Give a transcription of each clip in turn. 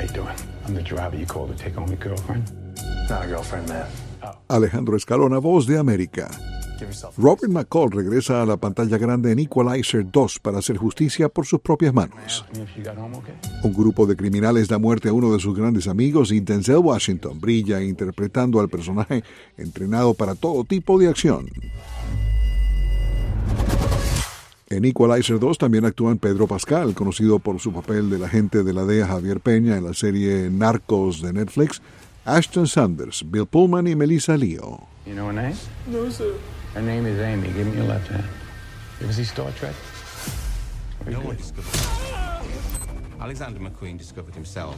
doing? I'm the driver you called to take home your girlfriend. Not a girlfriend, man. Alejandro Escalona, Voz de América. Robert McCall regresa a la pantalla grande en Equalizer 2 para hacer justicia por sus propias manos. Un grupo de criminales da muerte a uno de sus grandes amigos y Denzel Washington brilla interpretando al personaje entrenado para todo tipo de acción. En Equalizer 2 también actúan Pedro Pascal, conocido por su papel del agente de la DEA Javier Peña en la serie Narcos de Netflix, Ashton Sanders, Bill Pullman y Melissa Leo. You know her name? No, sir. Her name is Amy. Give me your left hand. You ever see Star Trek? No one discovered. Alexander McQueen discovered himself.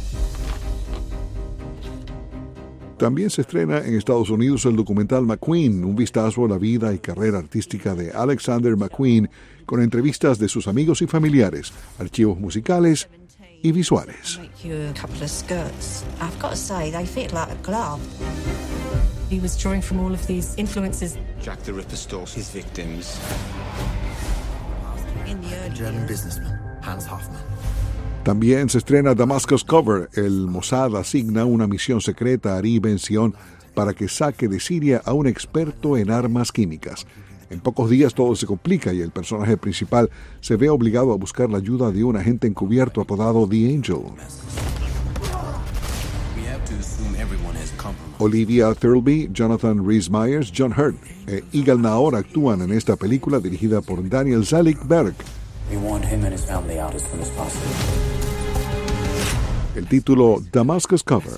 También se estrena en Estados Unidos el documental McQueen, un vistazo a la vida y carrera artística de Alexander McQueen, con entrevistas de sus amigos y familiares, archivos musicales y visuales. He was drawing from all of these influences. Jack the Ripper stalks his victims. In the early German businessman, Hans Hoffmann. También se estrena Damascus Cover. El Mossad asigna una misión secreta a Ari Ben-Zion para que saque de Siria a un experto en armas químicas. En pocos días todo se complica y el personaje principal se ve obligado a buscar la ayuda de un agente encubierto apodado The Angel. Olivia Thirlby, Jonathan Rhys-Meyers, John Hurt e Yigal Naor actúan en esta película dirigida por Daniel Zelig-Berg. El título Damascus Cover.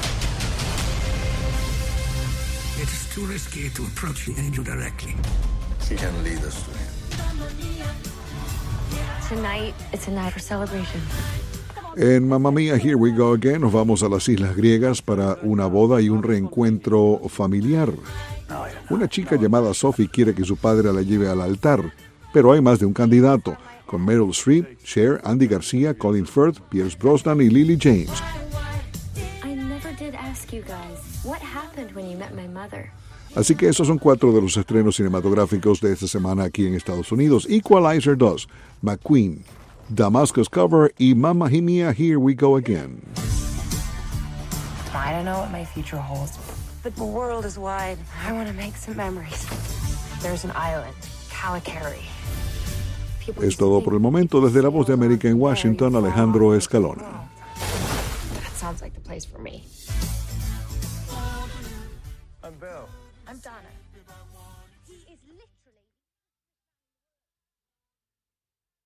It is too risky to approach the angel directly. She can lead us to him. Tonight, it's a night for celebration. En Mamma Mia, Here We Go Again, nos vamos a las Islas Griegas para una boda y un reencuentro familiar. Una chica llamada Sophie quiere que su padre la lleve al altar, pero hay más de un candidato, con Meryl Streep, Cher, Andy García, Colin Firth, Pierce Brosnan y Lily James. I never did ask you guys, what happened when you met my mother? Así que esos son 4 de los estrenos cinematográficos de esta semana aquí en Estados Unidos. Equalizer 2, McQueen, Damascus Cover y Mamma Mia, Here We Go Again. I don't know what my future holds, but the world is wide. I want to make some memories. There's an island, Calicari. Es todo por el momento. Desde La Voz de América en Washington, Alejandro Escalona. That sounds like the place for me. I'm Bill. I'm Donna.